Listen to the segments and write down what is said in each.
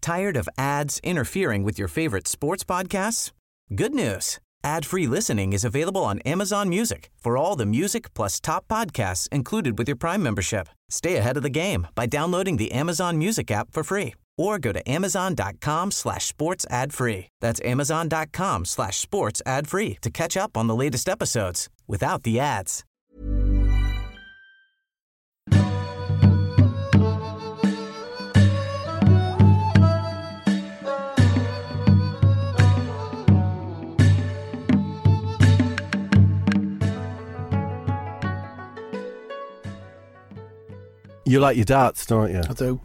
Tired of ads interfering with your favorite sports podcasts? Good news. Ad-free listening is available on Amazon Music for all the music plus top podcasts included with your Prime membership. Stay ahead of the game by downloading the Amazon Music app for free or go to amazon.com/sports ad free. That's amazon.com/sports ad free to catch up on the latest episodes without the ads. You like your darts, don't you? I do.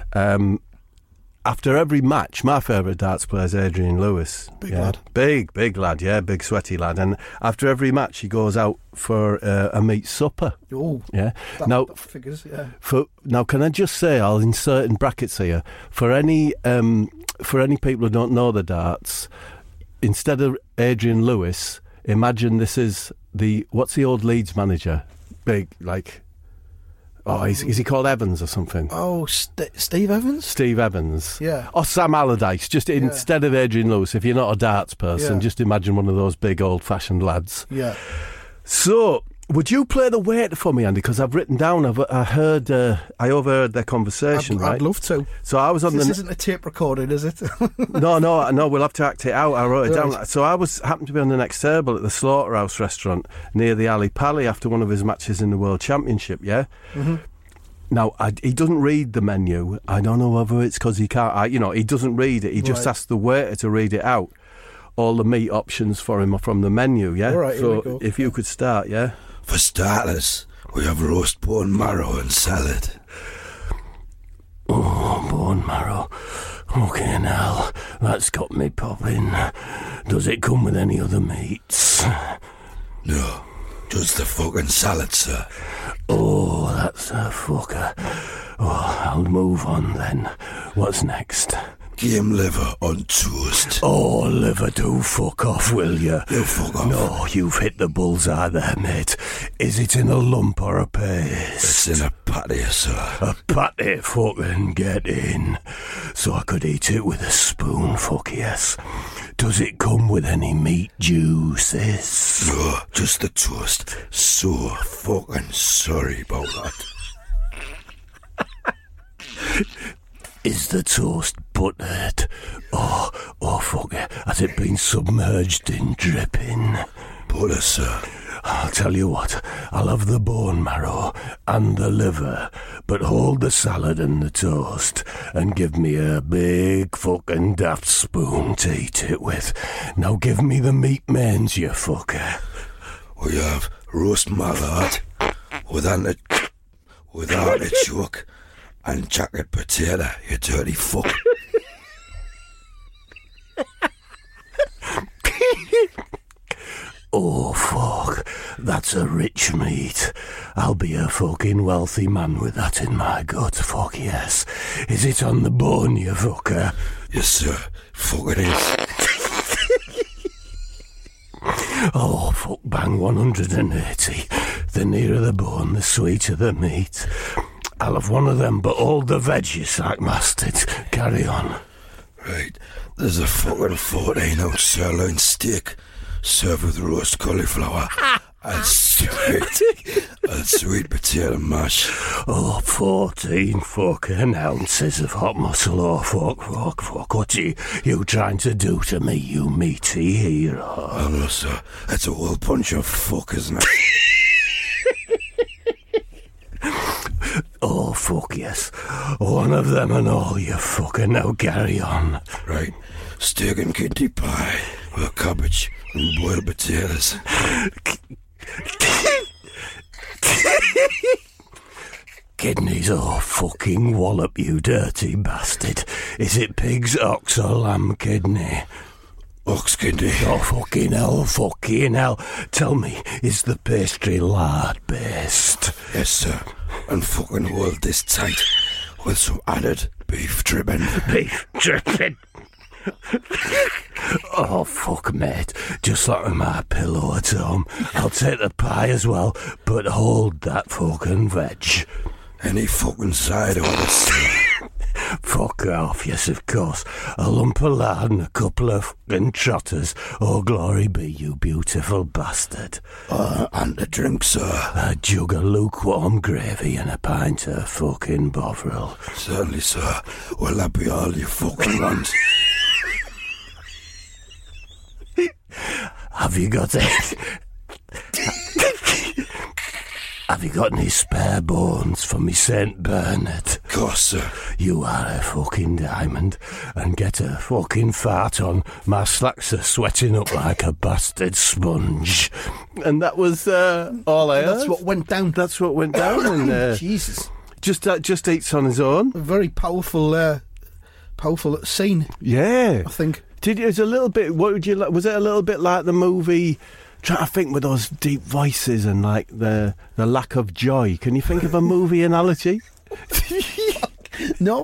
After every match, my favourite darts player is Adrian Lewis. Big lad. Big lad, yeah, big sweaty lad. And after every match, he goes out for a meat supper. Oh, yeah. That figures, yeah. Now, can I just say, I'll insert in brackets here, for any people who don't know the darts, instead of Adrian Lewis, imagine this is what's the old Leeds manager? Big, like... Oh, is he called Evans or something? Oh, Steve Evans? Steve Evans. Yeah. Or Sam Allardyce. Just instead of Adrian Lewis, if you're not a darts person, just imagine one of those big old-fashioned lads. Yeah. So, would you play the weight for me, Andy? Because I've written down, I overheard their conversation, right? I'd love to. So I was on This isn't a tape recording, is it? No, we'll have to act it out. I wrote it down. So I happened to be on the next table at the Slaughterhouse restaurant near the Ali Pali after one of his matches in the World Championship, yeah? Mm-hmm. Now, he doesn't read the menu. I don't know whether it's because he can't... he doesn't read it. He just asks the waiter to read it out. All the meat options for him are from the menu, yeah? All right, so here we go. If you could start, yeah? For starters, we have roast bone marrow and salad. Oh, bone marrow. Fucking hell, that's got me popping. Does it come with any other meats? No, just the fucking salad, sir. Oh, that's a fucker. Oh, I'll move on then. What's next? Game liver on toast. Oh, liver, do fuck off, will you? You fuck off. No, you've hit the bullseye there, mate. Is it in a lump or a paste? It's in a patty, sir. A patty? Fucking get in. So I could eat it with a spoon, fuck yes. Does it come with any meat juices? No, just the toast. So fucking sorry about that. Is the toast buttered? Oh, fuck it. Has it been submerged in dripping? Butter, sir. I'll tell you what, I'll have the bone marrow and the liver, but hold the salad and the toast and give me a big fucking daft spoon to eat it with. Now give me the meat mains, you fucker. We have roast mallard with artichoke and jacket potato, you dirty fuck. Oh, fuck. That's a rich meat. I'll be a fucking wealthy man with that in my gut, fuck yes. Is it on the bone, you fucker? Yes, sir. Fuck it is. Oh, fuck bang 180. The nearer the bone, the sweeter the meat. I'll have one of them, but all the veg, you sack bastards. Carry on. Right. There's a fucking 14-ounce sirloin steak served with roast cauliflower and sweet potato mash. Oh, 14 fucking ounces of hot muscle. Oh, fuck. What are you trying to do to me, you meaty hero? Oh, no, sir. That's a whole bunch of fuck, isn't it? Oh, fuck yes. One of them and all, you fucker. Now carry on. Right. Steak and kidney pie with cabbage and boiled potatoes. Kidneys, oh, fucking wallop, you dirty bastard. Is it pig's, ox or lamb kidney? Ox kidney. Oh, fucking hell. Tell me, is the pastry lard-based? Yes, sir. And fucking hold this tight with some added beef dripping. Beef dripping? Oh, fuck, mate. Just like my pillow at home. I'll take the pie as well, but hold that fucking veg. Any fucking side of it. Fuck off, yes, of course. A lump of lard and a couple of fucking trotters. Oh, glory be, you beautiful bastard. And a drink, sir. A jug of lukewarm gravy and a pint of fucking Bovril. Certainly, sir. Will that be all you fucking want? Have you got it? Have you got any spare bones for me St. Bernard? Of course, sir. You are a fucking diamond, and get a fucking fart on. My slacks are sweating up like a bastard sponge. And that was all I heard. That's what went down. That's what went down. And Jesus. just eats on his own. A very powerful scene, Yeah. I think. It was a little bit. What would you like? Was it a little bit like the movie? Trying to think with those deep voices and like the lack of joy. Can you think of a movie analogy? No.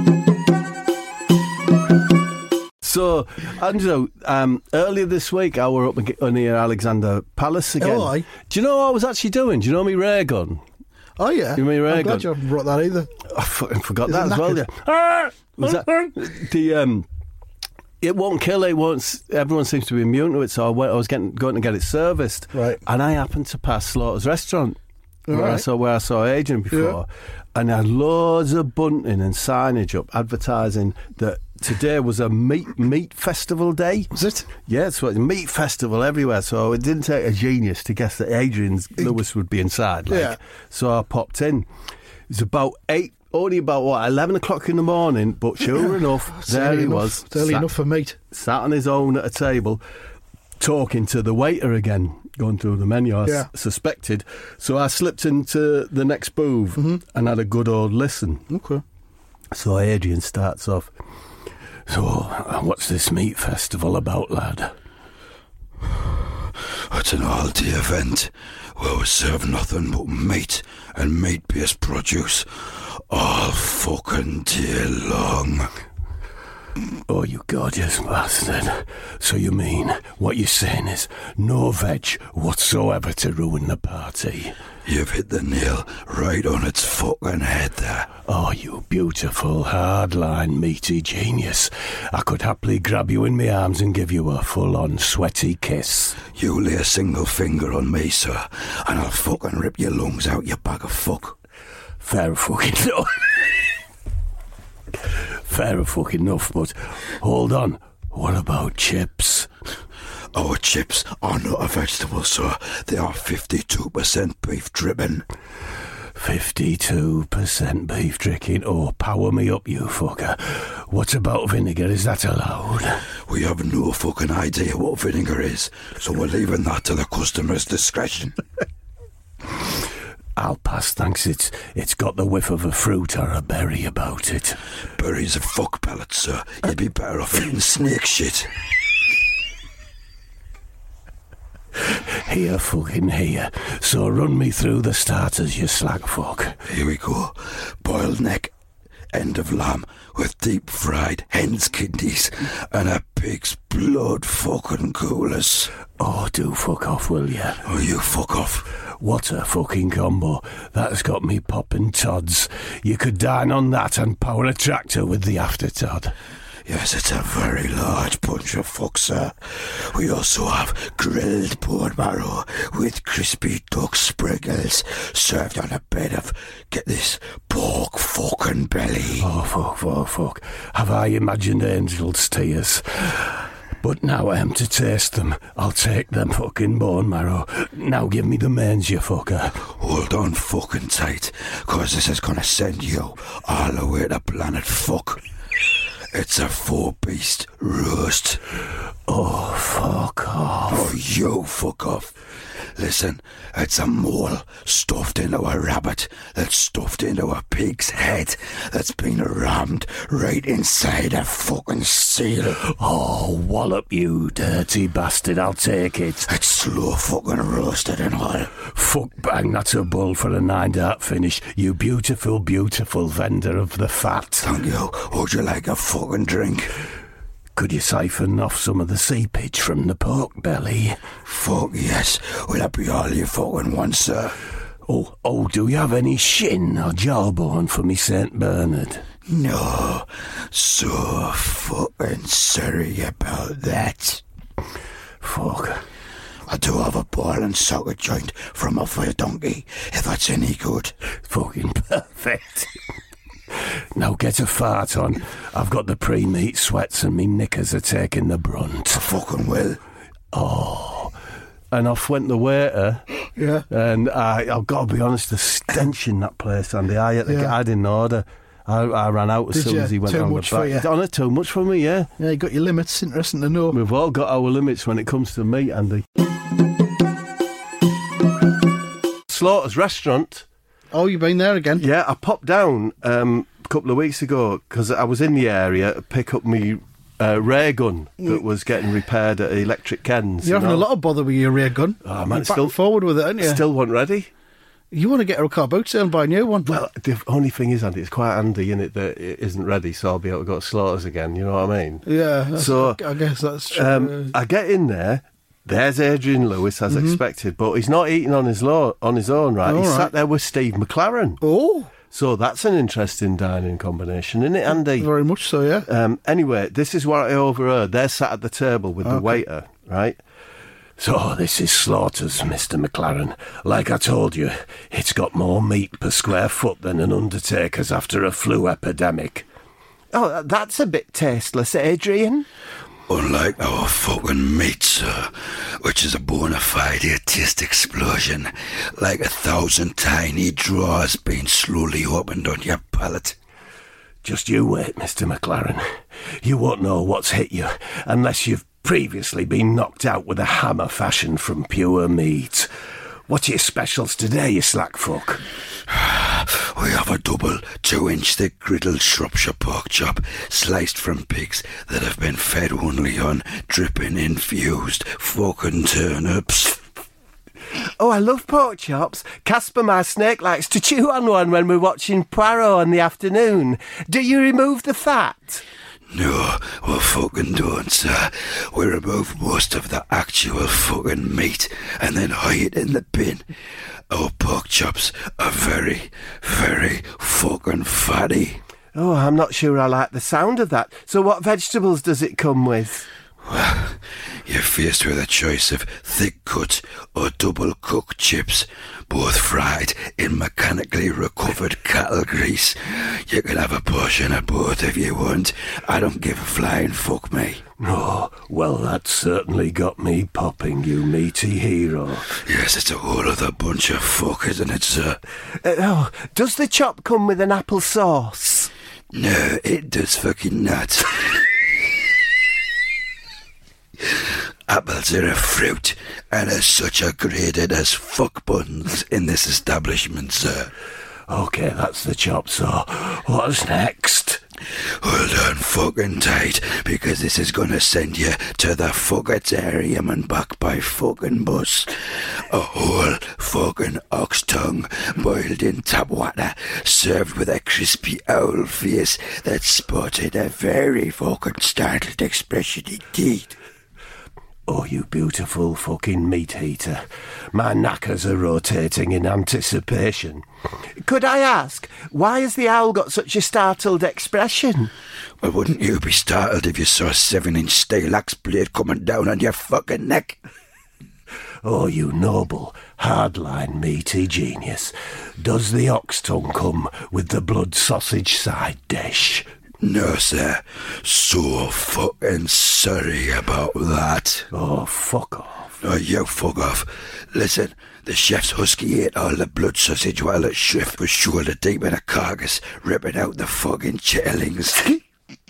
So, Andrew, earlier this week I were up near Alexander Palace again. Oh, aye. Do you know what I was actually doing? Do you know me ray gun? Oh, yeah. You mean ray I'm gun? glad you haven't brought that either. I fucking forgot Is that it as well. knackered? Yeah. Was that the It won't kill. It won't. Everyone seems to be immune to it. So I was going to get it serviced, Right. And I happened to pass Slaughter's restaurant where I Right. saw Adrian before, and I had loads of bunting and signage up advertising that today was a meat festival day. Was it? Yeah, it's a meat festival everywhere. So it didn't take a genius to guess that Lewis would be inside. Yeah. So I popped in. It was about 8. Only about, 11 o'clock in the morning, but sure enough, there he was. It's early enough for meat. Sat on his own at a table, talking to the waiter again, going through the menu, I suspected. So I slipped into the next booth and had a good old listen. Okay. So Adrian starts off, so what's this meat festival about, lad? It's an all-day event where we serve nothing but meat and meat-based produce all fucking day long. Oh, you gorgeous bastard. So you mean what you're saying is no veg whatsoever to ruin the party? You've hit the nail right on its fucking head there. Oh, you beautiful, hardline, meaty genius. I could happily grab you in my arms and give you a full-on sweaty kiss. You lay a single finger on me, sir, and I'll fucking rip your lungs out, you bag of fuck. Fair fucking enough. Fair fucking enough, but hold on. What about chips? Our chips are not a vegetable, sir. They are 52% beef dripping. 52% beef dripping. Oh, power me up, you fucker. What about vinegar? Is that allowed? We have no fucking idea what vinegar is, so we're leaving that to the customer's discretion. I'll pass, thanks. It's got the whiff of a fruit or a berry about it. Berries are fuck pellets, sir. You'd be better off eating snake shit. Here, fucking here. So run me through the starters, you slag fuck. Here we go. Boiled neck, end of lamb with deep fried hen's kidneys and a pig's blood fucking coolers. Oh, do fuck off, will ya? Oh, you fuck off. What a fucking combo. That's got me popping tods. You could dine on that and power a tractor with the aftertod. Yes, it's a very large bunch of fuck, sir. We also have grilled bone marrow with crispy duck sprinkles served on a bed of, get this, pork fucking belly. Oh, fuck. Have I imagined angels' tears? But now I am to taste them. I'll take them fucking bone marrow. Now give me the mains, you fucker. Hold on fucking tight, cause this is gonna send you all the way to planet fuck. It's a 4-beast roast. Oh, fuck off. Oh, you fuck off. Listen, it's a mole stuffed into a rabbit that's stuffed into a pig's head that's been rammed right inside a fucking seal. Oh, wallop, you dirty bastard, I'll take it. It's slow fucking roasted and all. Fuck bang, that's a bull for a 9-dart finish, you beautiful, beautiful vendor of the fat. Thank you. Would you like a fucking drink? Could you siphon off some of the seepage from the pork belly? Fuck yes. Will that be all you fucking want, sir? Oh, do you have any shin or jawbone for me St. Bernard? No, so fucking sorry about that. Fuck. I do have a ball and socket joint from a fire donkey, if that's any good. Fucking perfect. Now get a fart on. I've got the pre-meat sweats and me knickers are taking the brunt. I fucking will. Oh. And off went the waiter. Yeah. And I've got to be honest, the stench in that place, Andy. I didn't order. I ran out as soon as he went on the back. Too much for you? Too much for me, yeah. Yeah, you got your limits. Interesting to know. We've all got our limits when it comes to meat, Andy. Slaughter's restaurant. Oh, you've been there again? Yeah, I popped down a couple of weeks ago because I was in the area to pick up my ray gun that was getting repaired at Electric Ken's. You're having a lot of bother with your rear gun. Oh, man, You're back and forward with it, aren't you? Still wasn't ready. You want to get a car boot sale and buy a new one? Well, the only thing is, Andy, it's quite handy, innit, that it isn't ready, so I'll be able to go to Slaughter's again, you know what I mean? Yeah, so I guess that's true. I get in there, there's Adrian Lewis, as expected, but he's not eating on his own, right? He's sat there with Steve McLaren. Oh! So that's an interesting dining combination, isn't it, Andy? Very much so, yeah. Anyway, this is what I overheard. They're sat at the table with the waiter, right? So this is Slaughter's, Mr. McLaren. Like I told you, it's got more meat per square foot than an undertaker's after a flu epidemic. Oh, that's a bit tasteless, Adrian. Unlike our fucking meat, sir, which is a bona fide taste explosion, like 1,000 tiny drawers being slowly opened on your palate. Just you wait, Mr. McLaren. You won't know what's hit you unless you've previously been knocked out with a hammer fashioned from pure meat. What's your specials today, you slack fuck? We have a double 2-inch thick griddled Shropshire pork chop sliced from pigs that have been fed only on dripping infused fucking turnips. Oh, I love pork chops. Casper, my snake, likes to chew on one when we're watching Poirot in the afternoon. Do you remove the fat? No, we fucking don't, sir. We remove most of the actual fucking meat and then hide it in the bin. Our pork chops are very, very fucking fatty. Oh, I'm not sure I like the sound of that. So what vegetables does it come with? Well, you're faced with a choice of thick cut or double cooked chips, both fried in mechanically recovered cattle grease. You can have a portion of both if you want. I don't give a flying fuck, mate. Oh, well, that certainly got me popping, you meaty hero. Yes, it's a whole other bunch of fuck, isn't it, sir? Does the chop come with an apple sauce? No, it does fucking not. Apples are a fruit, and as such are graded as fuck buns in this establishment, sir. OK, that's the chop, so what's next? Hold on fucking tight, because this is gonna send you to the fuckatarium and back by fucking bus. A whole fucking ox tongue boiled in tap water, served with a crispy owl face that sported a very fucking startled expression indeed. Oh, you beautiful fucking meat eater. My knackers are rotating in anticipation. Could I ask, why has the owl got such a startled expression? Well, wouldn't you be startled if you saw a 7-inch steel axe blade coming down on your fucking neck? Oh, you noble, hardline meaty genius. Does the ox tongue come with the blood sausage side dish? No, sir. So fucking sorry about that. Oh, fuck off. Oh, you fuck off. Listen, the chef's husky ate all the blood sausage while its shift was shoulder deep in a carcass, ripping out the fucking chitterlings.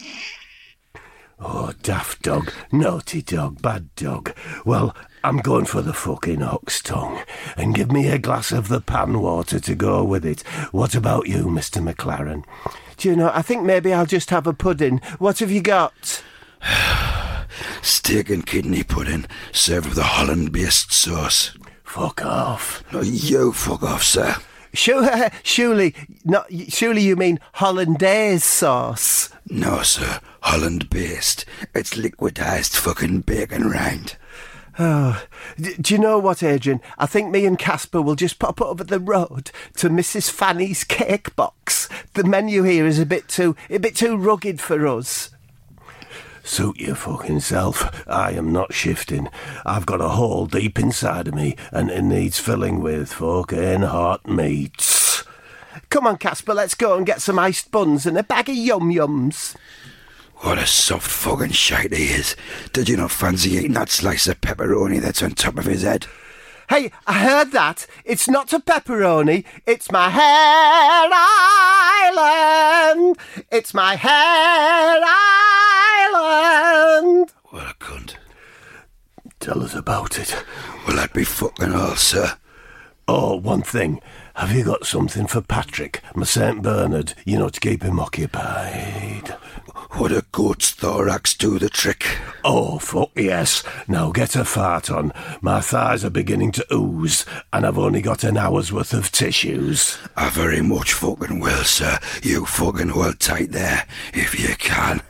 Oh, daft dog, naughty dog, bad dog. Well, I'm going for the fucking ox tongue. And give me a glass of the pan water to go with it. What about you, Mr. McLaren? Do you know, I think maybe I'll just have a pudding. What have you got? Steak and kidney pudding, served with a Holland-based sauce. Fuck off. No, you fuck off, sir. Surely you mean Hollandaise sauce? No, sir. Holland-based. It's liquidized fucking bacon rind. Oh, do you know what, Adrian? I think me and Casper will just pop over the road to Mrs. Fanny's cake box. The menu here is a bit too rugged for us. Suit your fucking self. I am not shifting. I've got a hole deep inside of me, and it needs filling with fucking hot meats. Come on, Casper, let's go and get some iced buns and a bag of yum-yums. What a soft fucking shite he is. Did you not fancy eating that slice of pepperoni that's on top of his head? Hey, I heard that. It's not a pepperoni. It's my hair island. It's my hair island. What a cunt. Tell us about it. Will that be fucking all, sir? Oh, one thing. Have you got something for Patrick, my St. Bernard, to keep him occupied? Would a goat's thorax do the trick? Oh, fuck yes. Now get a fart on. My thighs are beginning to ooze, and I've only got an hour's worth of tissues. I very much fucking will, sir. You fucking hold tight there, if you can.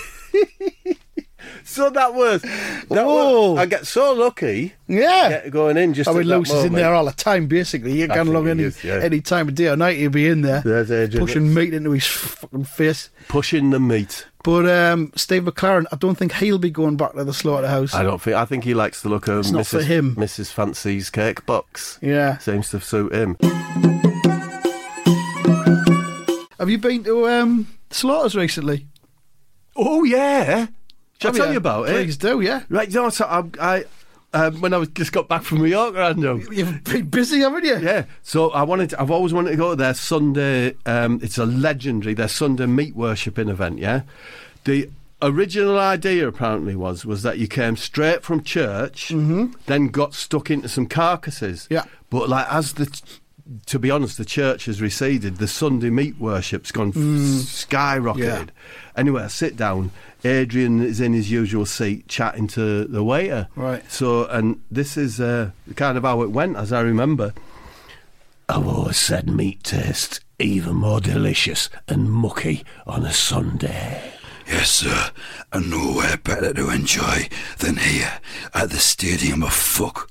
So that was I get so lucky. Yeah. Going in just. I mean, at that Lucy's in moment. there all the time. Basically, you can along any time of day or night. He'll be in there, pushing meat into his fucking face, pushing the meat. But Steve McLaren, I don't think he'll be going back to the slaughterhouse. I think he likes the look of It's not for him. Mrs. Fancy's cake box. Yeah, seems to suit him. Have you been to Slaughters recently? Oh yeah. Shall I tell you about it? Please do, yeah. Right, so I when I just got back from New York, Random. You've been busy, haven't you? Yeah. So I've always wanted to go to their Sunday. It's a legendary their Sunday meat worshipping event. Yeah. The original idea apparently was that you came straight from church, then got stuck into some carcasses. Yeah. But to be honest, the church has receded. The Sunday meat worship's gone skyrocketed. Yeah. Anyway, I sit down. Adrian is in his usual seat chatting to the waiter. Right. So, and this is kind of how it went, as I remember. I've always said meat tastes even more delicious and mucky on a Sunday. Yes, sir. And nowhere better to enjoy than here at the Stadium of Fuck.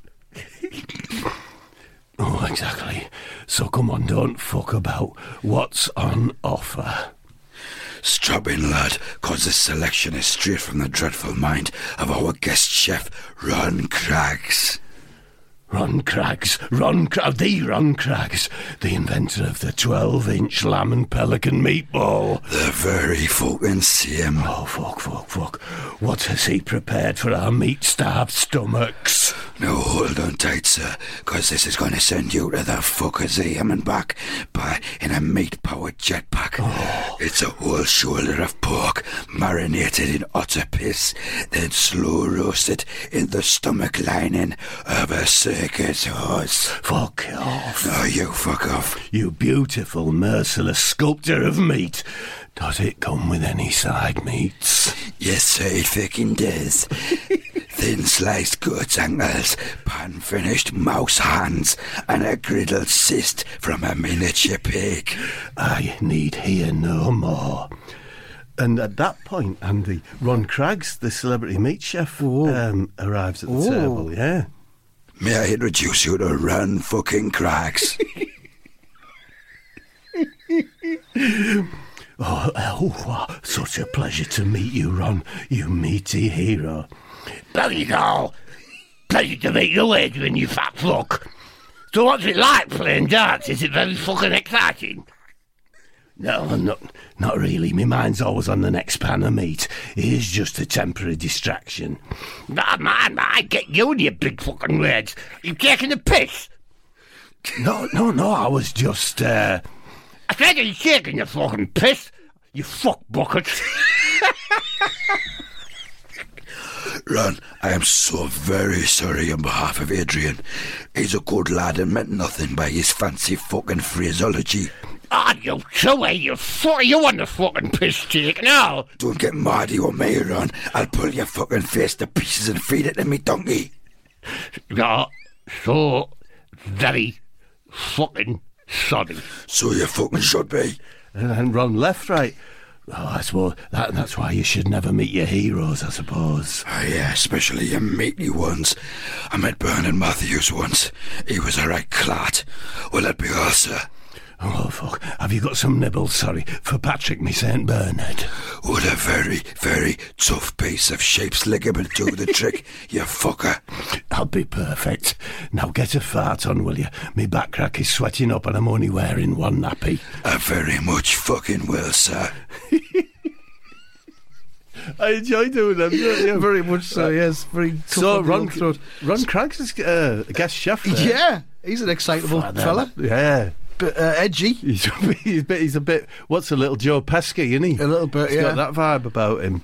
Oh, exactly. So come on, don't fuck about. What's on offer? Strap in, lad, 'cause this selection is straight from the dreadful mind of our guest chef, Ron Craggs. Ron Craggs, the Ron Craggs, the inventor of the 12-inch lamb and pelican meatball. The very fucking same. Oh, fuck. What has he prepared for our meat-starved stomachs? Now hold on tight, sir, 'cause this is going to send you to the fuckers and back in a meat-powered jetpack. Oh. It's a whole shoulder of pork marinated in otter piss, then slow roasted in the stomach lining of a circus horse. Fuck off. No, you fuck off. You beautiful, merciless sculptor of meat. Does it come with any side meats? Yes, sir, it fucking does. Thin sliced goat's ankles, pan-finished mouse hands, and a griddled cyst from a miniature pig. I need hear no more. And at that point, Andy, Ron Craggs, the celebrity meat chef, arrives at the table, yeah. May I introduce you to Ron fucking Craggs? Oh, such a pleasure to meet you, Ron, you meaty hero. Bloody hell. Pleasure to meet you, Adrian, you fat fuck. So what's it like playing darts? Is it very fucking exciting? No, not really. My mind's always on the next pan of meat. It's just a temporary distraction. Nah, man, I get you and your big fucking words. You taking the piss? No, I was just, I said you're taking the fucking piss, you fuck bucket. Ron, I am so very sorry on behalf of Adrian. He's a good lad and meant nothing by his fancy fucking phraseology. Ah, you two, you want the fucking piss take now? Don't get mad, you me, Ron. I'll pull your fucking face to pieces and feed it to me donkey. You're so very fucking sorry. So you fucking should be. And Ron left, right. Oh, I suppose that's why you should never meet your heroes, I suppose. Oh, yeah, especially your meaty ones. I met Bernard Matthews once. He was a right clat. Will that be all, sir? Oh, fuck. Have you got some nibbles, sorry, for Patrick, me St. Bernard? Would a very, very tough piece of sheep's ligament do the trick, you fucker? I'll be perfect. Now get a fart on, will you? Me back crack is sweating up and I'm only wearing one nappy. I very much fucking will, sir. I enjoy doing them, don't you? Very much so, yes. Very tough. So, Ron Craig's a guest chef there. Yeah, he's an excitable fella. Yeah. Bit edgy. He's a bit. What's a little Joe Pesci, isn't he? A little bit, He's got that vibe about him.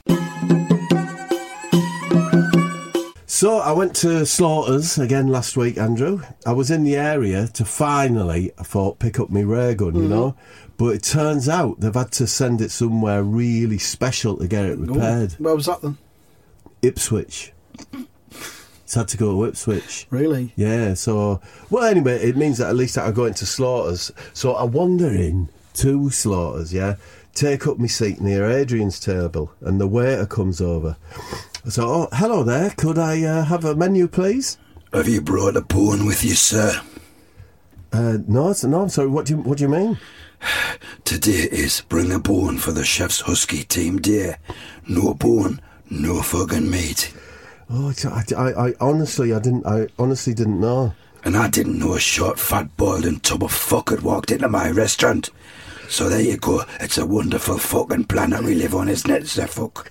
So I went to Slaughters again last week, Andrew. I was in the area to finally, I thought, pick up my ray gun, you know. But it turns out they've had to send it somewhere really special to get it repaired. Where was that then? Ipswich. It's had to go to Ipswich. Really? Yeah, so... Well, anyway, it means that at least I go into Slaughters. So I wander in to Slaughters, yeah, take up my seat near Adrian's table, and the waiter comes over. So, oh, hello there, could I have a menu, please? Have you brought a bone with you, sir? No, I'm sorry, what do you mean? Today is Bring a Bone for the Chef's Husky Team Day. No bone, no fucking meat. Oh, I honestly didn't know. And I didn't know a short, fat, balding tub of fuck had walked into my restaurant. So there you go. It's a wonderful fucking planet we live on, isn't it, sir fuck?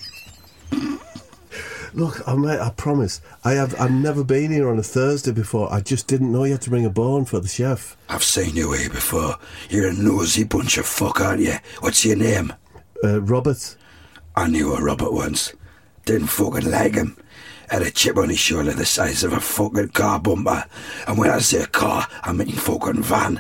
Look, mate, I promise, I've never been here on a Thursday before. I just didn't know you had to bring a bone for the chef. I've seen you here before. You're a nosy bunch of fuck, aren't you? What's your name? Robert. I knew a Robert once. Didn't fucking like him. Had a chip on his shoulder the size of a fucking car bumper. And when I say car, I mean fucking van.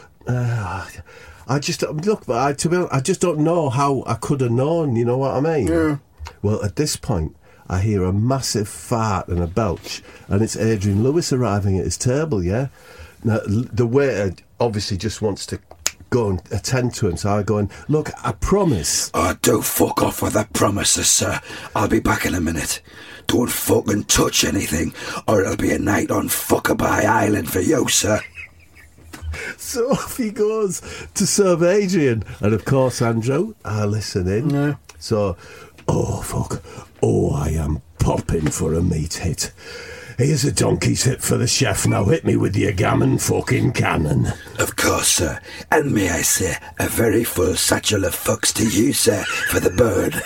I just don't know how I could have known, you know what I mean? Yeah. Well, at this point, I hear a massive fart and a belch, and it's Adrian Lewis arriving at his table, yeah? Now, the waiter obviously just wants to go and attend to him, so I go in, look, I promise. Oh, don't fuck off with that promises, sir. I'll be back in a minute. Don't fucking touch anything, or it'll be a night on Fuckabye Island for you, sir. So off he goes to serve Adrian, and of course, Andrew, I listen in. No. So, oh, fuck. Oh, I am popping for a meat hit. Here's a donkey's hit for the chef. Now hit me with your gammon fucking cannon. Of course, sir. And may I say, a very full satchel of fucks to you, sir, for the bird.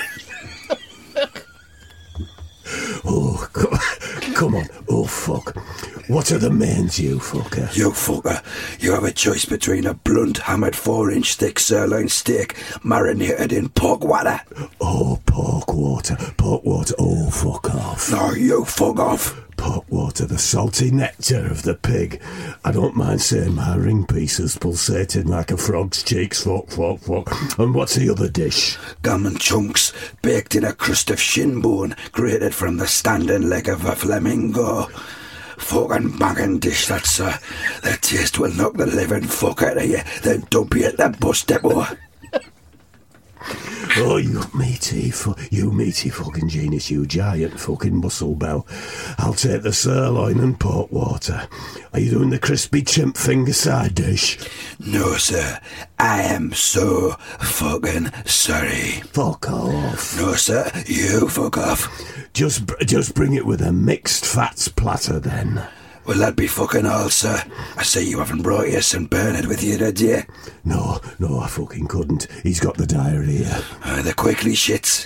Oh, come on. Oh, fuck. What are the mains, you fucker? You fucker. You have a choice between a blunt, hammered 4-inch thick sirloin steak marinated in pork water. Oh, pork water. Oh, fuck off. No, you fuck off. Pork water, the salty nectar of the pig. I don't mind saying my ring pieces pulsating like a frog's cheeks. Fuck. And what's the other dish? Gammon chunks, baked in a crust of shin bone, grated from the standing leg of a flamingo. Fucking banging dish, that, sir. The taste will knock the living fuck out of you, then dump you at the bus depot. Oh, you meaty fucking genius, you giant fucking muscle bell. I'll take the sirloin and pork water. Are you doing the crispy chimp finger side dish? No, sir. I am so fucking sorry. Fuck off. No, sir. You fuck off. Just bring it with a mixed fats platter, then. Will that be fucking all, sir? I say you haven't brought your St. Bernard with you, did you? No, I fucking couldn't. He's got the diarrhea. The quickly shits.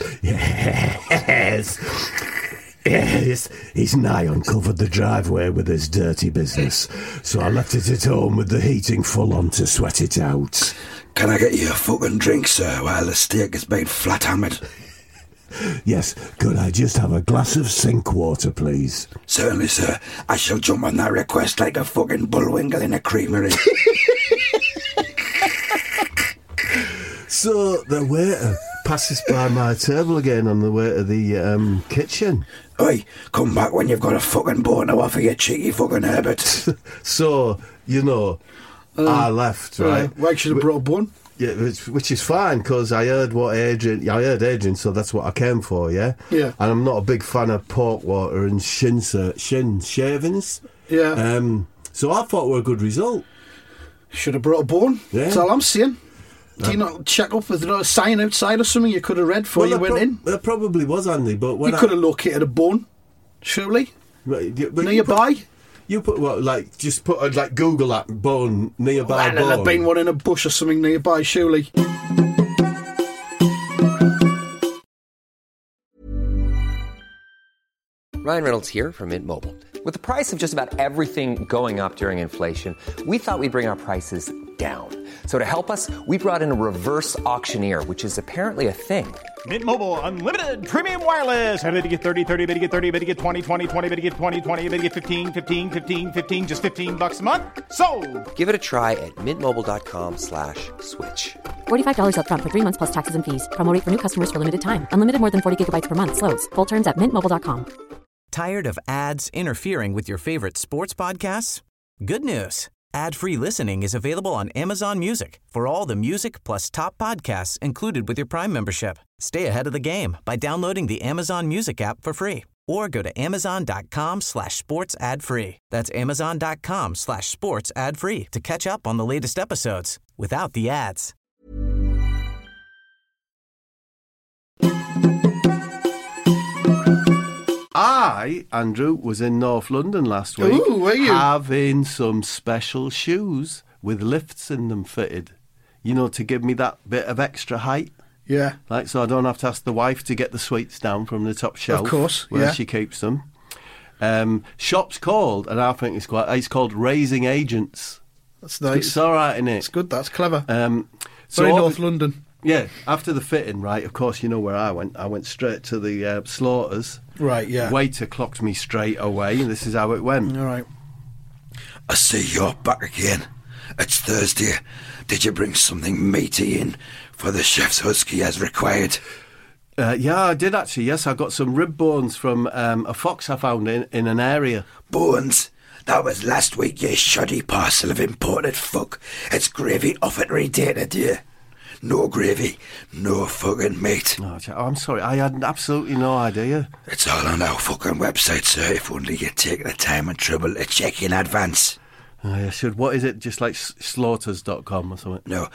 Yes, he's nigh uncovered the driveway with his dirty business, so I left it at home with the heating full on to sweat it out. Can I get you a fucking drink, sir, while the steak is being flat-hammered? Yes, could I just have a glass of sink water, please? Certainly, sir. I shall jump on that request like a fucking bullwinkle in a creamery. So, the waiter passes by my table again on the way to the kitchen. Oi, come back when you've got a fucking bone to offer, you cheeky fucking Herbert. So, you know, I left, right? Why should have brought a bone? Yeah, which is fine, because I heard Adrian, so that's what I came for, yeah? Yeah. And I'm not a big fan of pork water and shin shavings. Yeah. So I thought it were a good result. Should have brought a bone. Yeah. That's all I'm saying. Do you not check up with a sign outside or something you could have read before you went in? There probably was, Andy, but when you could have located a bone, surely. Nearby. You put what, like, just put like Google that bone nearby. Well, there'll have been one in a bush or something nearby, surely. Ryan Reynolds here from Mint Mobile. With the price of just about everything going up during inflation, we thought we'd bring our prices down. So to help us, we brought in a reverse auctioneer, which is apparently a thing. Mint Mobile Unlimited Premium Wireless. How to get 30, 30, bit to get 30, bit to get 20, 20, 20, bit to get 20, 20, bit to get 15, 15, 15, 15, just $15 a month? Sold! Give it a try at mintmobile.com/switch. $45 up front for 3 months plus taxes and fees. Promo rate for new customers for limited time. Unlimited more than 40 gigabytes per month. Slows full terms at mintmobile.com. Tired of ads interfering with your favorite sports podcasts? Good news. Ad-free listening is available on Amazon Music for all the music plus top podcasts included with your Prime membership. Stay ahead of the game by downloading the Amazon Music app for free or go to amazon.com/sports ad free. That's amazon.com/sports ad free to catch up on the latest episodes without the ads. I, Andrew, was in North London last week. Ooh, were you? Having some special shoes with lifts in them fitted. You know, to give me that bit of extra height. Yeah. Like, so I don't have to ask the wife to get the sweets down from the top shelf. Of course, where she keeps them. Shop's called, and I think it's called Raising Agents. That's nice. It's all right, isn't it? It's good, that's clever. So North London. Yeah, after the fitting, right, of course, you know where I went. I went straight to the Slaughters. Right, yeah. Waiter clocked me straight away, and this is how it went. All right. I see you're back again. It's Thursday. Did you bring something meaty in for the chef's husky as required? Yeah, I did actually, yes. I got some rib bones from a fox I found in an area. Bones? That was last week, you shoddy parcel of imported fuck. It's gravy off it redated, dear. No gravy, no fucking meat. Oh, I'm sorry, I had absolutely no idea. It's all on our fucking website, sir, if only you take the time and trouble to check in advance. I should. What is it, just like slaughters.com or something? No,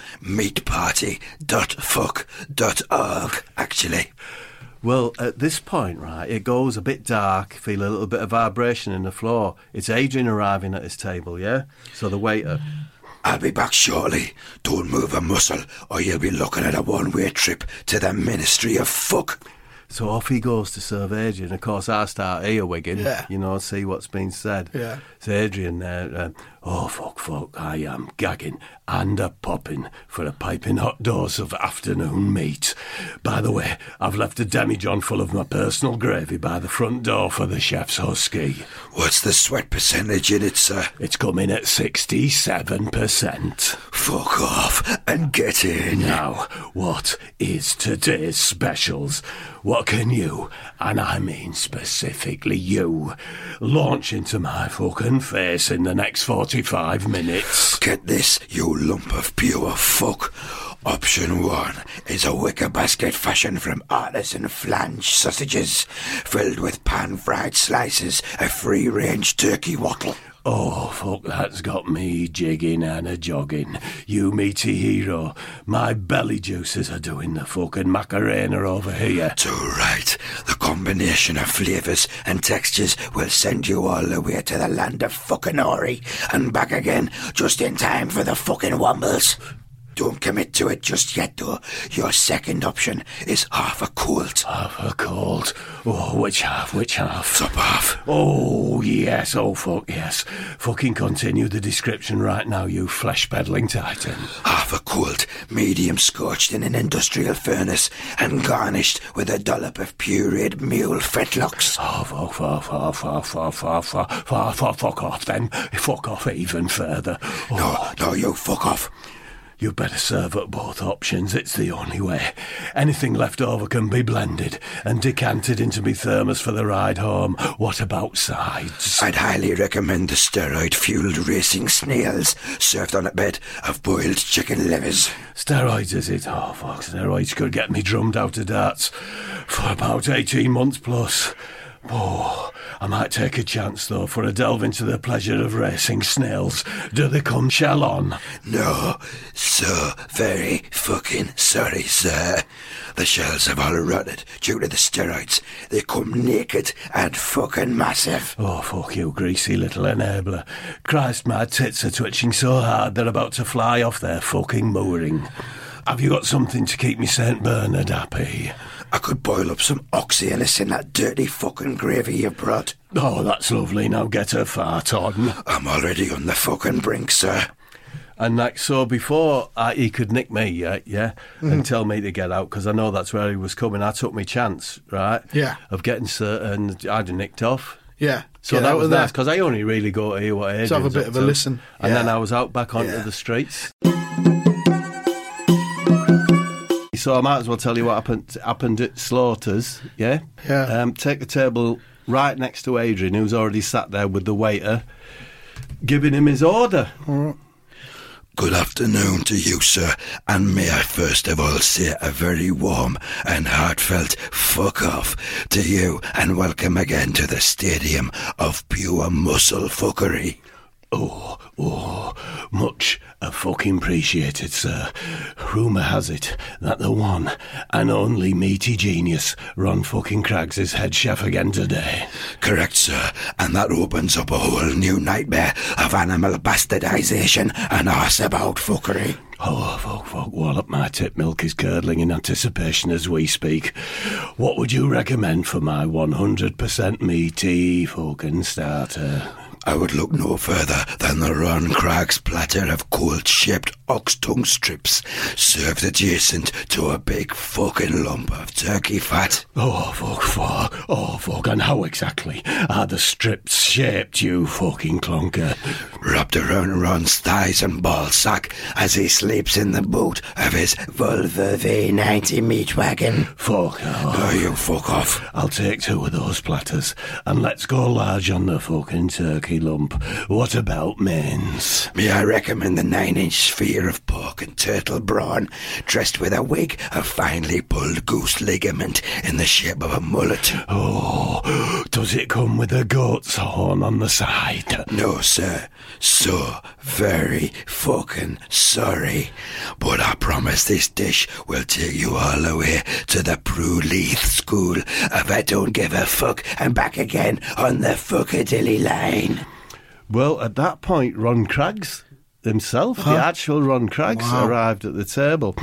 meatparty.fuck.org, actually. Well, at this point, right, it goes a bit dark, feel a little bit of vibration in the floor. It's Adrian arriving at his table, yeah? So the waiter... I'll be back shortly. Don't move a muscle, or you'll be looking at a one-way trip to the Ministry of Fuck. So off he goes to serve Adrian. Of course, I start earwigging, you know, see what's been said. Yeah. So Adrian there, oh, fuck, I am gagging and a-popping for a piping hot dose of afternoon meat. By the way, I've left a demijohn full of my personal gravy by the front door for the chef's husky. What's the sweat percentage in it, sir? It's coming at 67%. Fuck off and get in. Now, what is today's specials? What can you, and I mean specifically you, launch into my fucking face in the next 45 minutes? Get this, you lump of pure fuck. Option 1 is a wicker basket fashioned from artisan flange sausages, filled with pan-fried slices of free-range turkey wattle. Oh, fuck, that's got me jigging and a-jogging. You meaty hero. My belly juices are doing the fucking Macarena over here. Too right. The combination of flavours and textures will send you all the way to the land of fucking Ori and back again just in time for the fucking Wombles. Don't commit to it just yet, though. Your second option is half a colt. Half a colt? Oh, which half? Top half. Oh, yes. Oh, fuck, yes. Fucking continue the description right now, you flesh-peddling titan. Half a colt, medium scorched in an industrial furnace and garnished with a dollop of pureed mule fetlocks. Oh, fuck off then. Fuck off even further. Oh. No, you fuck off. You better serve up both options, it's the only way. Anything left over can be blended and decanted into me thermos for the ride home. What about sides? I'd highly recommend the steroid-fueled racing snails served on a bed of boiled chicken livers. Steroids, is it? Oh, fuck, steroids could get me drummed out of darts for about 18 months plus. Oh, I might take a chance, though, for a delve into the pleasure of racing snails. Do they come shell on? No, so very fucking sorry, sir. The shells have all rotted due to the steroids. They come naked and fucking massive. Oh, fuck you, greasy little enabler. Christ, my tits are twitching so hard they're about to fly off their fucking mooring. Have you got something to keep me St. Bernard happy? I could boil up some oxyalis in that dirty fucking gravy you brought. Oh, that's lovely. Now get her fart on. I'm already on the fucking brink, sir. And like so, before he could nick me, and tell me to get out, because I know that's where he was coming, I took my chance, right? Yeah. Of getting certain I'd nicked off. Yeah. So that was nice, because I only really go to hear what Adrian's to have a bit of a listen. And then I was out back onto the streets. So I might as well tell you what happened at Slaughters, yeah? Yeah. Take the table right next to Adrian, who's already sat there with the waiter, giving him his order. Good afternoon to you, sir, and may I first of all say a very warm and heartfelt fuck off to you, and welcome again to the stadium of pure muscle fuckery. Oh, much fucking appreciated, sir. Rumour has it that the one and only meaty genius Ron fucking Craggs is head chef again today. Correct, sir, and that opens up a whole new nightmare of animal bastardisation and arse-about fuckery. Oh, fuck, wallop, my tit milk is curdling in anticipation as we speak. What would you recommend for my 100% meaty fucking starter? I would look no further than the Ron Craggs platter of cold-shaped ox tongue strips served adjacent to a big fucking lump of turkey fat. Oh, fuck, and how exactly are the strips shaped, you fucking clunker? Wrapped around Ron's thighs and ball sack as he sleeps in the boot of his Volvo V90 meat wagon. Fuck off. Oh, you fuck off. I'll take 2 of those platters, and let's go large on the fucking turkey lump. What about mains? May I recommend the 9-inch sphere of pork and turtle brawn, dressed with a wig of finely pulled goose ligament in the shape of a mullet. Oh, does it come with a goat's horn on the side? No, sir. So very fucking sorry. But I promise this dish will take you all the way to the Prue Leith School of I don't give a fuck and back again on the fuckadilly line. Well, at that point, Ron Craggs himself, the actual Ron Craggs, arrived at the table.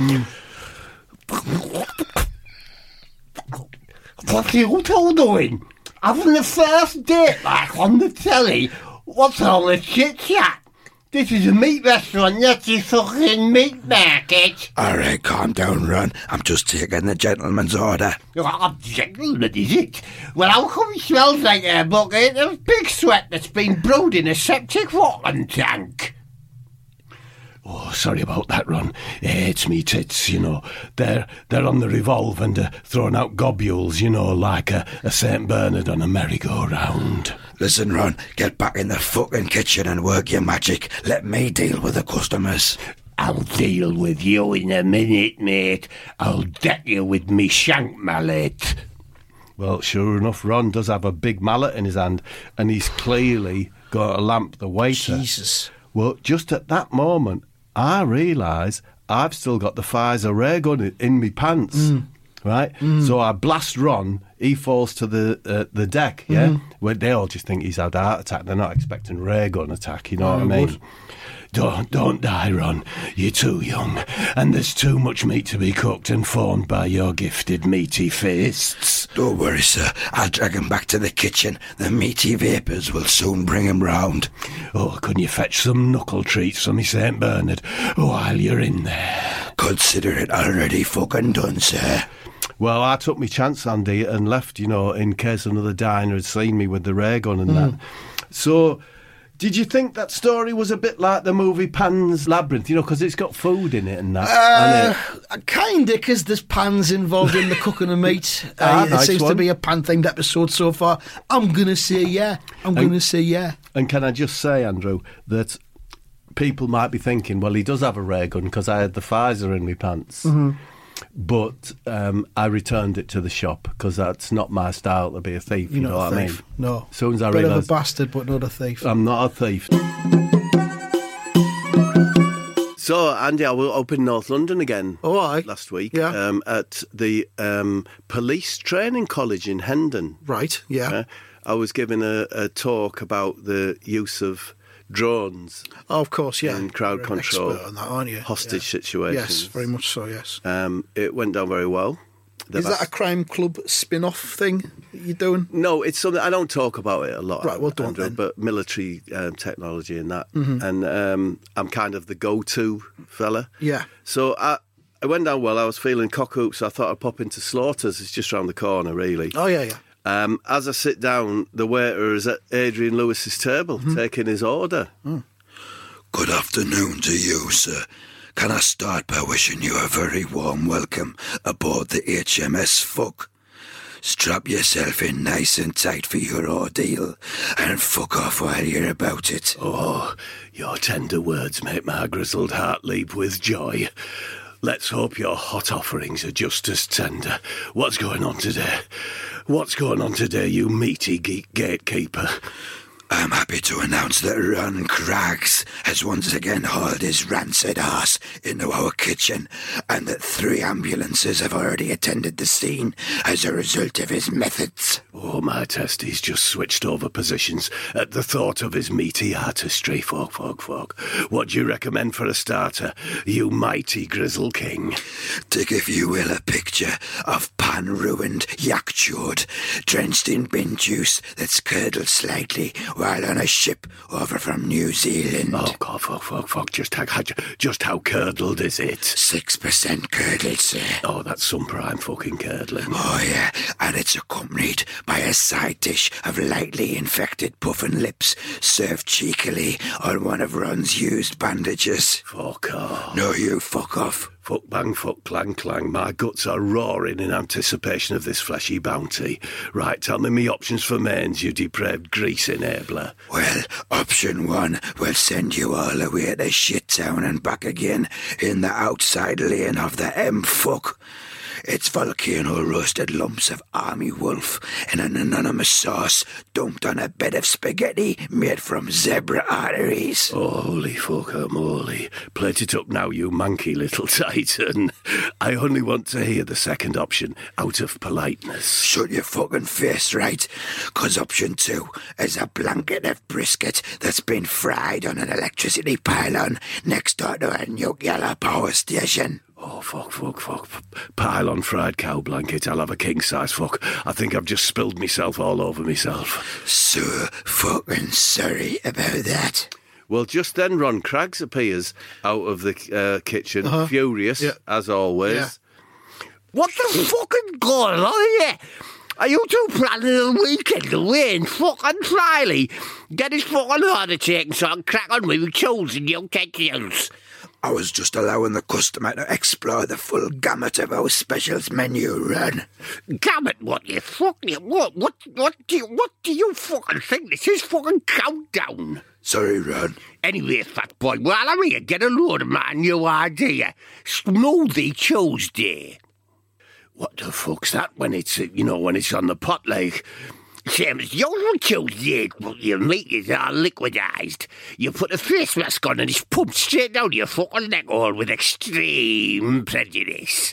What are you two doing? Having the first date like on the telly? What's all the chit-chat? This is a meat restaurant, not a fucking meat market. Alright, calm down, Ron. I'm just taking the gentleman's order. Oh, gentleman, is it? Well, how come it smells like a bucket of pig sweat that's been brewed in a septic watering tank? Oh, sorry about that, Ron. It's me tits, you know. They're on the revolve and throwing out globules, you know, like a St. Bernard on a merry-go-round. Listen, Ron, get back in the fucking kitchen and work your magic. Let me deal with the customers. I'll deal with you in a minute, mate. I'll deck you with me shank mallet. Well, sure enough, Ron does have a big mallet in his hand, and he's clearly got a lamp, the waiter. Jesus. Well, just at that moment, I realise I've still got the Pfizer ray gun in me pants, right? So I blast Ron, he falls to the deck, yeah? Where they all just think he's had a heart attack. They're not expecting ray gun attack, you know what I mean? Don't die, Ron. You're too young, and there's too much meat to be cooked and formed by your gifted meaty fists. Don't worry, sir. I'll drag him back to the kitchen. The meaty vapours will soon bring him round. Oh, couldn't you fetch some knuckle treats for me St. Bernard while you're in there? Consider it already fucking done, sir. Well, I took my chance, Andy, and left, you know, in case another diner had seen me with the ray gun and that. So Did you think that story was a bit like the movie Pan's Labyrinth? You know, because it's got food in it and that. Kind of, because there's pans involved in the cooking of meat. It seems to be a pan-themed episode so far. I'm going to say yeah. And can I just say, Andrew, that people might be thinking, well, he does have a rare gun because I had the Pfizer in my pants. Mm-hmm. But I returned it to the shop because that's not my style to be a thief. You know what I mean? No. As soon as I Bit realised, of a bastard, but not a thief. I'm not a thief. So, Andy, I was up in North London again last week at the Police Training College in Hendon. Right, yeah. I was giving a talk about the use of drones. Oh, of course, yeah. And crowd control. Expert on that, aren't you? Hostage situations. Yes, very much so, yes. It went down very well. Is that a crime club spin-off thing you're doing? No, it's something, I don't talk about it a lot. Right, well, don't then. But military technology and that. Mm-hmm. And I'm kind of the go-to fella. Yeah. So I went down well. I was feeling cock-hoop, so I thought I'd pop into Slaughters. It's just round the corner, really. Oh, yeah. As I sit down, the waiter is at Adrian Lewis's table, taking his order. Mm. Good afternoon to you, sir. Can I start by wishing you a very warm welcome aboard the HMS Fuck? Strap yourself in nice and tight for your ordeal and fuck off while you're about it. Oh, your tender words make my grizzled heart leap with joy. Let's hope your hot offerings are just as tender. What's going on today? What's going on today, you meaty geek gatekeeper? I'm happy to announce that Ron Craggs has once again hauled his rancid arse into our kitchen, and that 3 ambulances have already attended the scene as a result of his methods. Oh, my testes just switched over positions at the thought of his meaty artistry. Fuck. What do you recommend for a starter, you mighty grizzle king? Take, if you will, a picture of pan-ruined yak chode, drenched in bin juice that's curdled slightly while on a ship over from New Zealand. Oh, God, fuck. Just how curdled is it? 6% curdled, sir. Oh, that's some prime fucking curdling. Oh, yeah, and it's accompanied by a side dish of lightly infected puffin lips served cheekily on one of Ron's used bandages. Fuck off. No, you fuck off. Fuck bang, fuck clang clang. My guts are roaring in anticipation of this fleshy bounty. Right, tell me options for mains, you depraved grease enabler. Well, option 1 will send you all the way to Shittown and back again in the outside lane of the M-Fuck. It's volcano roasted lumps of army wolf in an anonymous sauce dumped on a bed of spaghetti made from zebra arteries. Oh, holy fuck, moly. Plate it up now, you manky little titan. I only want to hear the second option out of politeness. Shut your fucking face, right? 'Cause option 2 is a blanket of brisket that's been fried on an electricity pylon next door to a nuclear power station. Oh, fuck. Pile on fried cow blanket. I'll have a king-size fuck. I think I've just spilled myself all over myself. So fucking sorry about that. Well, just then Ron Craggs appears out of the kitchen, furious, as always. Yeah. What the fucking going on here? Are you two planning a weekend away in fucking Friley? Get his fucking order taken so I can crack on with choosing your kitchens. I was just allowing the customer to explore the full gamut of our specials menu, Ron. Gamut? What you fucking... What do you fucking think? This is fucking Countdown. Sorry, Ron. Anyway, fat boy, while I'm here, get a load of my new idea. Smoothie Tuesday. What the fuck's that when it's, when it's on the pot, like... Same as usual Tuesday, but your meat is all liquidised. You put a face mask on and it's pumped straight down your fucking neck hole with extreme prejudice.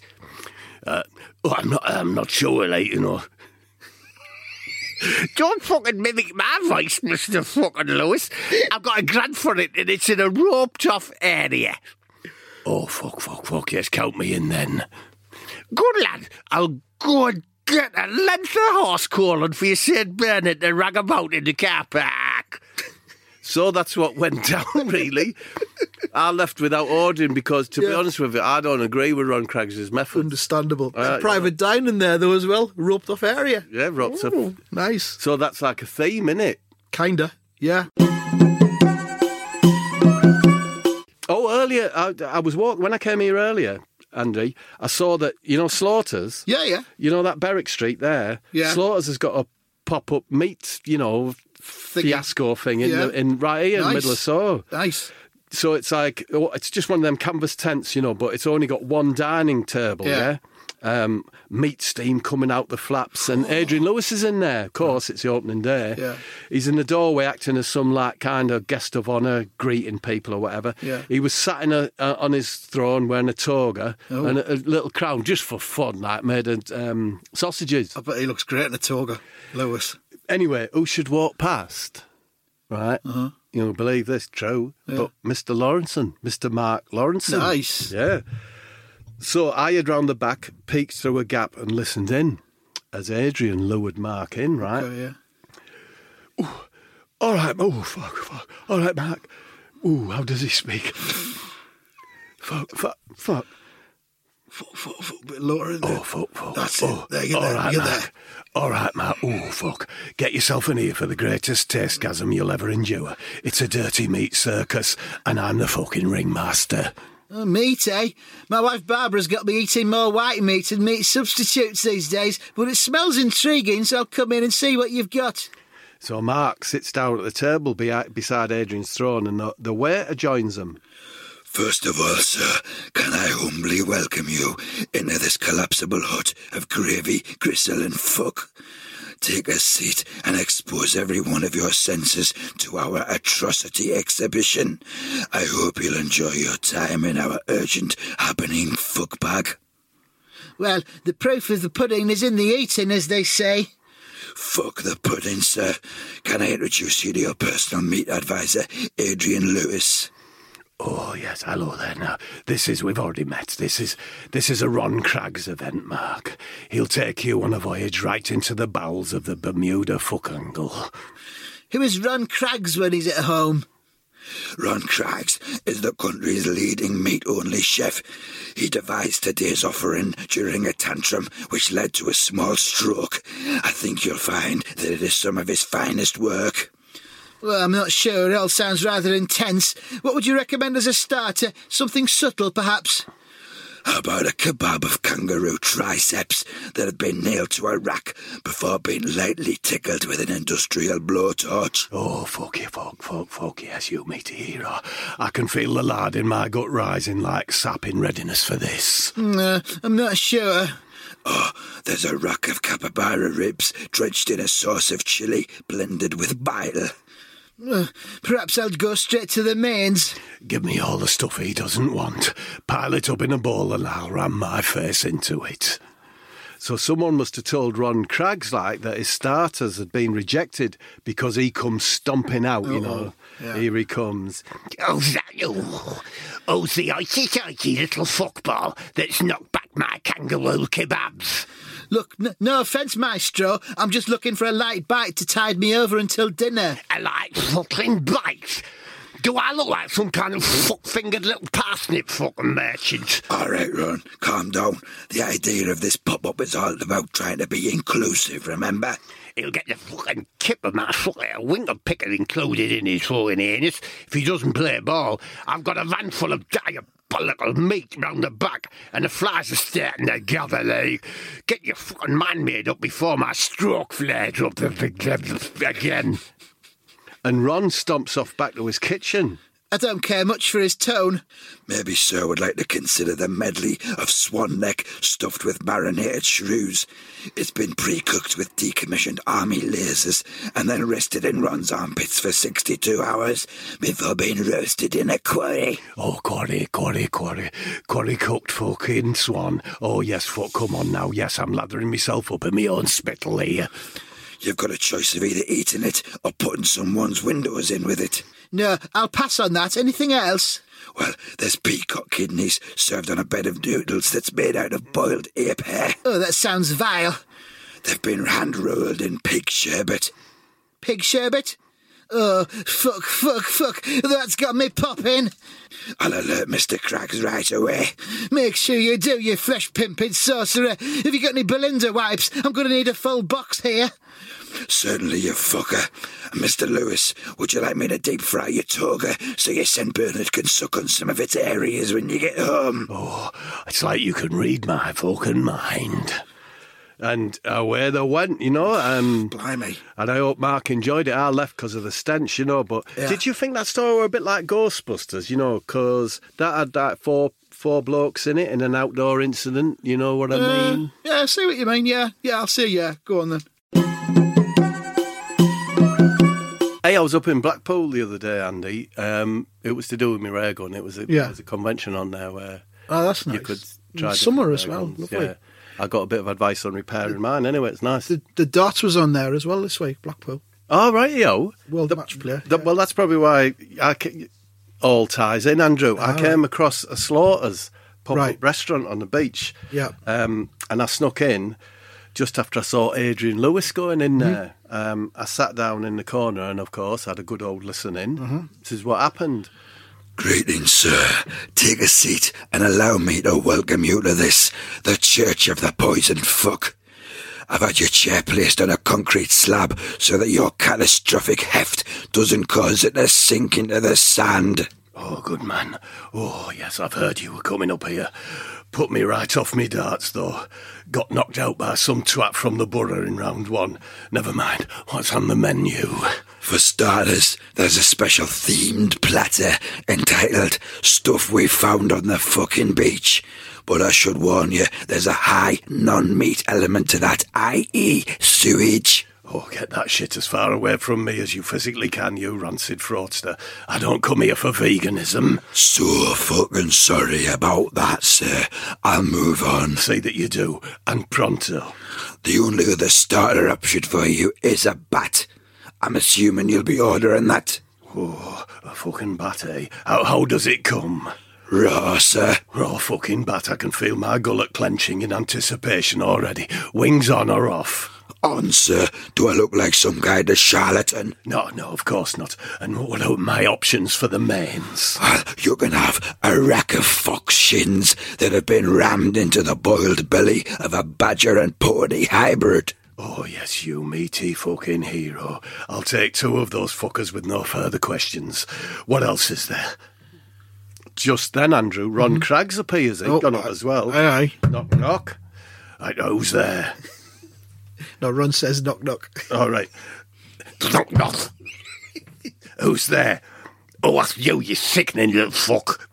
I'm not sure, Don't fucking mimic my voice, Mr. fucking Lewis. I've got a grant for it and it's in a roped-off area. Oh, fuck, yes, count me in then. Good lad, I'll go and get a length of horse calling for your St. Bernard to rag about in the car park. So that's what went down, really. I left without ordering because, to be honest with you, I don't agree with Ron Craggs' methods. Understandable. Private dining there, though, as well. Roped off area. Yeah, roped off. Nice. So that's like a theme, innit? Kinda, yeah. earlier, I was walking, when I came here earlier, Andy, I saw that, Slaughters? Yeah. You know that Berwick Street there? Yeah. Slaughters has got a pop-up meat, fiasco thing in right here in the middle of Soho. Nice. So it's like, it's just one of them canvas tents, but it's only got one dining table, yeah? Meat steam coming out the flaps, and Adrian Lewis is in there. Of course, it's the opening day. Yeah. He's in the doorway acting as some kind of guest of honour, greeting people or whatever. Yeah. He was sat on his throne wearing a toga, and a little crowd just for fun, made sausages. I bet he looks great in a toga, Lewis. Anyway, who should walk past? Right. Uh-huh. You'll believe this, true. Yeah. But Mr. Mr. Mark Lawrenson. Nice. Yeah. So I had round the back, peeked through a gap and listened in as Adrian lured Mark in, right? Oh, yeah. Ooh, all right, fuck. All right, Mark. Ooh, how does he speak? Fuck. Fuck, bit lower in there. Oh, fuck. That's it. There, you're there. Right, You're Mark. there. All right, Mark. Oh, fuck. Get yourself in here for the greatest tastegasm you'll ever endure. It's a dirty meat circus, and I'm the fucking ringmaster. Oh, meat, eh? My wife Barbara's got me eating more white meat and meat substitutes these days, but it smells intriguing, so I'll come in and see what you've got. So Mark sits down at the table beside Adrian's throne, and the waiter joins them. First of all, sir, can I humbly welcome you into this collapsible hut of gravy, gristle and fuck? Take a seat and expose every one of your senses to our atrocity exhibition. I hope you'll enjoy your time in our urgent happening fuck bag. Well, the proof of the pudding is in the eating, as they say. Fuck the pudding, sir. Can I introduce you to your personal meat advisor, Adrian Lewis? Oh, yes, hello there now. We've already met. This is a Ron Craggs event, Mark. He'll take you on a voyage right into the bowels of the Bermuda fuckangle. Who is Ron Craggs when he's at home? Ron Craggs is the country's leading meat-only chef. He devised today's offering during a tantrum which led to a small stroke. I think you'll find that it is some of his finest work. Well, I'm not sure. It all sounds rather intense. What would you recommend as a starter? Something subtle, perhaps? How about a kebab of kangaroo triceps that had been nailed to a rack before being lightly tickled with an industrial blowtorch? Oh, fuck, yes, you meaty hero. I can feel the lard in my gut rising like sap in readiness for this. I'm not sure. Oh, there's a rack of capybara ribs drenched in a sauce of chili blended with bile. Perhaps I'll go straight to the mains. Give me all the stuff he doesn't want. Pile it up in a bowl and I'll ram my face into it. So someone must have told Ron Craggs that his starters had been rejected because he comes stomping out, Yeah. Here he comes. Oh, that you? Oh, the icy little fuckball that's knocked back my kangaroo kebabs. Look, no offence, Maestro. I'm just looking for a light bite to tide me over until dinner. A light fucking bite? Do I look like some kind of fuck-fingered little parsnip fucking merchant? All right, Ron, calm down. The idea of this pop-up is all about trying to be inclusive, remember? He'll get the fucking tip of my fucking winker picker included in his fucking anus if he doesn't play ball. I've got a van full of diabolical meat round the back, and the flies are starting to gather there. Get your fucking mind made up before my stroke flares up again. And Ron stomps off back to his kitchen. I don't care much for his tone. Maybe Sir would like to consider the medley of swan neck stuffed with marinated shrews. It's been pre-cooked with decommissioned army lasers and then rested in Ron's armpits for 62 hours before being roasted in a quarry. Oh, quarry cooked fucking swan. Oh, yes, fuck, come on now. Yes, I'm lathering myself up in my own spittle here. You've got a choice of either eating it or putting someone's windows in with it. No, I'll pass on that. Anything else? Well, there's peacock kidneys served on a bed of noodles that's made out of boiled ape hair. Oh, that sounds vile. They've been hand-rolled in pig sherbet. Pig sherbet? Oh, fuck. That's got me popping. I'll alert Mr. Craggs right away. Make sure you do, you flesh-pimping sorcerer. Have you got any Belinda wipes? I'm going to need a full box here. Certainly, you fucker. Mr. Lewis, would you like me to deep fry your toga so your St. Bernard can suck on some of its areas when you get home? Oh, it's like you can read my fucking mind. And away they went, you know. Blimey. And I hope Mark enjoyed it. I left because of the stench, you know. But did you think that story were a bit like Ghostbusters, you know? Because that had like four blokes in it in an outdoor incident, you know what I mean? Yeah, I see what you mean, yeah. Yeah, I'll see, yeah. Go on then. Hey, I was up in Blackpool the other day, Andy. It was to do with my ray gun. It was a convention on there where that's nice. you could try summer as well. Guns. Lovely. Yeah. I got a bit of advice on repairing mine. Anyway, it's nice. The darts was on there as well this week, Blackpool. Oh, right, yo. World match player. Well, that's probably why all ties in, Andrew. I came across a Slaughters pop-up restaurant on the beach. Yeah. And I snuck in just after I saw Adrian Lewis going in there. I sat down in the corner and, of course, had a good old listen in. This is what happened. Greetings, sir. Take a seat and allow me to welcome you to this, the Church of the Poisoned Fuck. I've had your chair placed on a concrete slab so that your catastrophic heft doesn't cause it to sink into the sand. Oh, good man. Oh, yes, I've heard you were coming up here. Put me right off me darts, though. Got knocked out by some twat from the borough in round one. Never mind, what's on the menu? For starters, there's a special themed platter entitled Stuff We Found on the Fucking Beach. But I should warn you, there's a high non-meat element to that, i.e. sewage. Oh, get that shit as far away from me as you physically can, you rancid fraudster. I don't come here for veganism. So fucking sorry about that, sir. I'll move on. Say that you do, and pronto. The only other starter option for you is a bat. I'm assuming you'll be ordering that. Oh, a fucking bat, eh? How does it come? Raw, sir. Raw fucking bat. I can feel my gullet clenching in anticipation already. Wings on or off? On, sir. Do I look like some kind of charlatan? No, of course not. And what are my options for the mains? Well, you can have a rack of fox shins that have been rammed into the boiled belly of a badger and pony hybrid. Oh, yes, you meaty fucking hero. I'll take 2 of those fuckers with no further questions. What else is there? Just then, Andrew, Ron Craggs appears. He's gone up as well. Aye. Knock, knock. Right, who's there? No, Ron says knock, knock. All right. Knock, knock. Who's there? Oh, that's you sickening little fuck.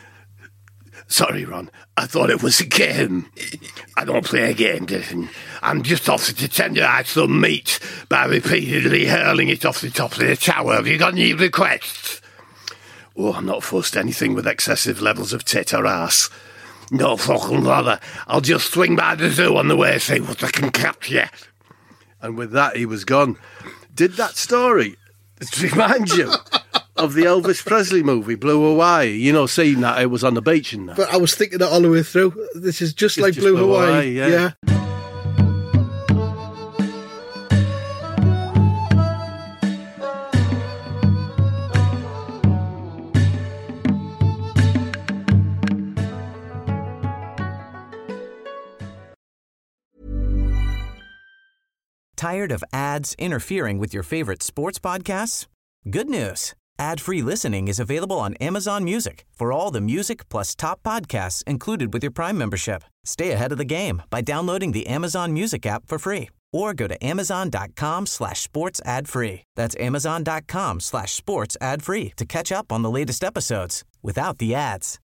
Sorry, Ron. I thought it was a game. I don't play a game, Dylan. I'm just offered to tenderise some meat by repeatedly hurling it off the top of the tower. Have you got any requests? Oh, I'm not fussed anything with excessive levels of tit or ass. No fucking bother. I'll just swing by the zoo on the way, see what I can capture. And with that, he was gone. Did that story remind you of the Elvis Presley movie, Blue Hawaii? You know, seeing that it was on the beach and that. But I was thinking that all the way through. This is just like Blue Hawaii. Yeah. Tired of ads interfering with your favorite sports podcasts? Good news. Ad-free listening is available on Amazon Music for all the music plus top podcasts included with your Prime membership. Stay ahead of the game by downloading the Amazon Music app for free or go to amazon.com/sports ad free. That's amazon.com/sports ad free to catch up on the latest episodes without the ads.